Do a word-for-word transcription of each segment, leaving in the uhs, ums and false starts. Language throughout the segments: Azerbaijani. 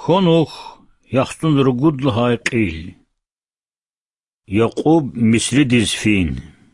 Хонух яхтун ругудлхай қил. Яқуб мислидиз фин.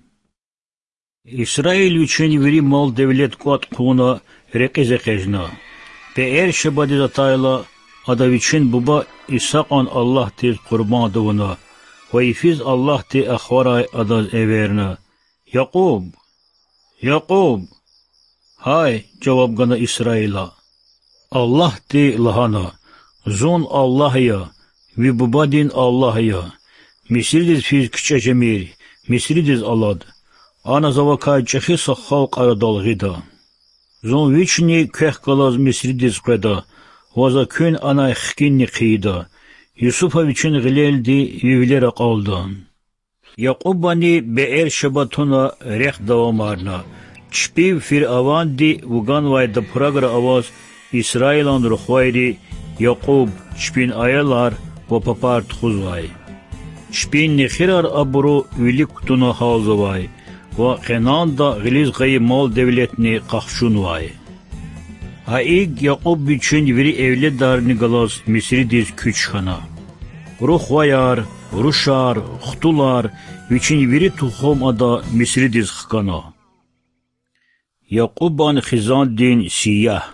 Исраил учени вери мал девлет куат куна реқизе қежна. Пеэр шабади затайла адавичин буба Исақан Аллах тез қурбан дуна. Вайфиз Аллах те ахварай адаз эверна. Яқуб, Яқуб. Хай, жаваб гана Исраила. Аллах те лахана. Зон Аллахя, вибубадин Аллахя. Мисридиз физ кчачамир, мисридиз Аллад. Ана завакай чахиса халк арадалгида. Зон вични кехкалаз мисридиз қеда. Ваза күн ана хкинни қида. Юсуфовичин гилелди вивлера қалда. Яқубани беэр шабатуна рех давамарна. Чпив фир аванди вуганвайда прагра аваз Исраилан рухвайри Яқуб чпин аялар ва папарт хузвай. Чпин нехирар абуру великтуна халзавай. Ва қенанда гилиз гай мал девлетни қахшунвай. Аиг Яқуб бичин вери евледарни галас мисридиз күчхана. Рухваяр, рушар, хтулар бичин вери тухом ада мисридиз хкана. Яқубан хизандин сиях.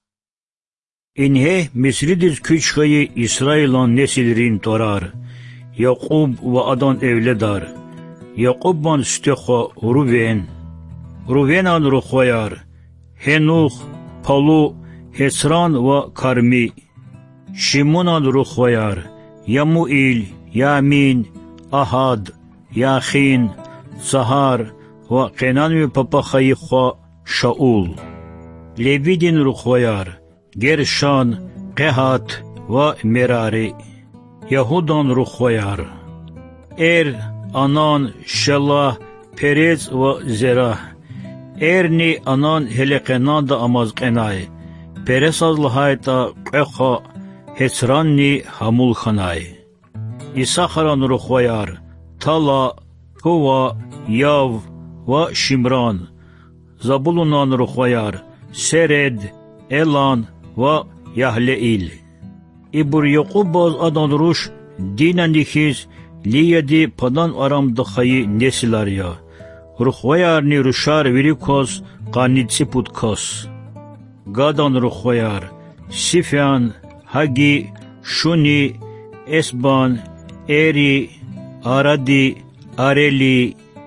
Инhe Misridiz küçhayı İsrail'an nesilrin torar. Yakub ve adan evledar. Yakubban stekha Ruven. Ruvenan ruhvayar. Henuh, Palu, Hesran ve Karmi. Şimonan ruhvayar. Yamuil, Yamin, Ahad, Yachin, Sahar ve Kenan ve papahayıkha Shaul. Levidin ruhvayar. Gershon, Kehat ve Merari. Yahudan ruhvayar. Er, Anan, Shelah, Perez ve Zerah. Erni Anan helekenanda amazkenay. Perez azlahayta Keha, Hesranni hamulkhanay. İsakharan ruhvayar. Tala, Kova, Yav ve Şimran. Zabulunan ruhvayar. Sered, Elan ve Yahleil. İbur Yakubaz adan ruş dinen dikiz liyedi padan aram dıkhayı nesilar ya. Ruhvayar ni ruşar virikos qanitsi putkos. Gadan ruhvayar. Sifyan, Hagi, Şuni, Esban, Eri, Aradi, Areli.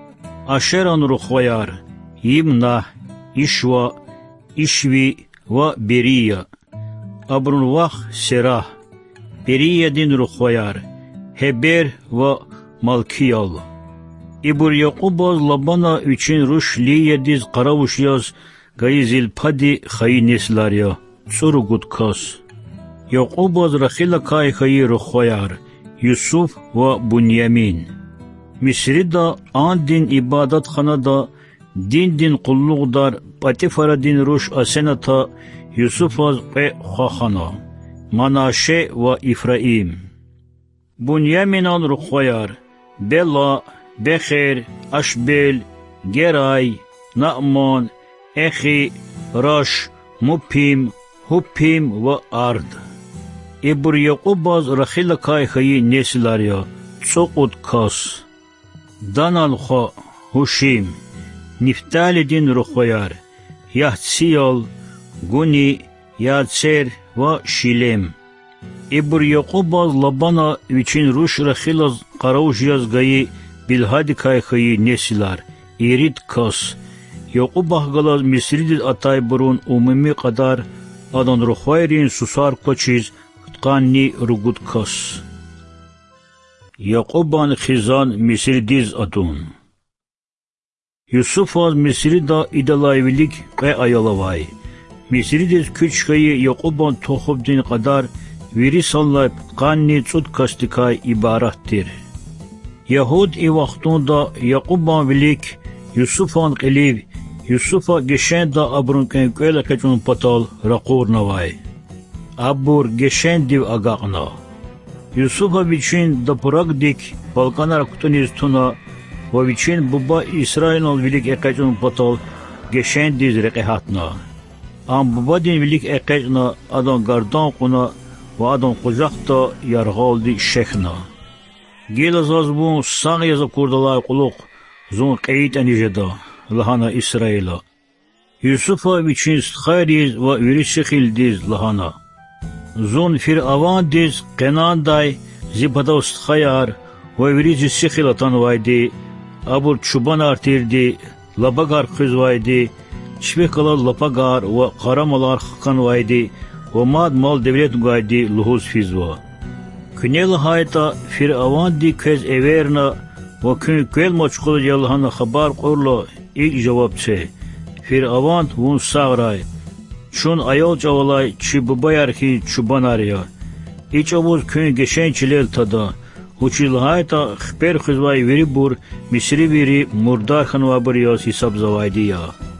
Aşeran ruhvayar. Yimna, İşva, İşvi ve Beriya. Abrunvah Serah. Beriya din ruhvayar. Heber ve Malkiyal. İbur Yakubaz labana üçün ruş liyediz karavuş yaz gayizil padi khayi neslar ya. Suru gudkas. Yakubaz rakhila kay khayi ruhvayar. Yusuf ve Bunyamin. Misrida an din ibadat khanada din din kulluğdar Patifara din ruş asenata Yusufaz ve Khahana. Manaşe ve İfraim. Bunyaminan ruhvayar. Bela, Becher, Ashbel, Geray, Na'man, Echi, Rash, Mupim, Hupim ve Ard. İbur Yakubaz rakhila kay khayi neslar ya. Tsokut kas. Danal kha Hushim. Niftali din ruhvayar. Yahtsiyal, Guni, Yatser ve Şilem. İbur Yakubaz labana üçün ruş rakhilaz qaravuş yazgayı bilhadi kaykhayı nesilar. İrit kas. Yakubah galaz misridiz atay burun umumi kadar adan ruhvayrin susar koçiz kutkanni rugut kas. Yakuban khizan misridiz atun. Yusufaz Misrida idalayvilik ve ayalavay. Misridiz küçkayı Yakuban tohubdin kadar veri sallayıp kanni tutkastikay ibarattir. Yahud i vaxtunda Yakuban vilik Yusufan qiliv Yusufa geçen da abrunken köyle kaçun patal raqur navay. Abur geçen div agaqna. Yusufa biçin da pragdik Balkanar kutuniz tuna ve biçin buba İsrail'ın vilik ekacun patal geçen diz reqehatna. Am buba din vilik ekajna adan gardan kuna و آدم قجاقتا یرغال دی شخنا گیل از از بون ساقی از کردلای قلوق زون قیت انیجدا لحانا اسرائیلا یوسفا بیچینست خیریز و ویری شخیل دیز لحانا زون فیر آوان دیز قنان دای زیباداست خیار و ویری زی شخیلتان وایدی ابور چوبان ارتیر دی لباگار خیز وایدی چویکالا لپاگار و قرامالار خکان وایدی و ماد مال devlet gaydi luhuz fizva. Künel hayta fir avan di kez everna ve kün kel maçkul yalhana haber qorla ilk cevap çe. Fir avan vun sagray. Çun ayol cavalay çi babayar ki çubanarya. İç avuz kün geçen çilel tada. Uçil hayta xper xizvay veri bur misri veri murdar xanva bir yas hesap zavaydi ya.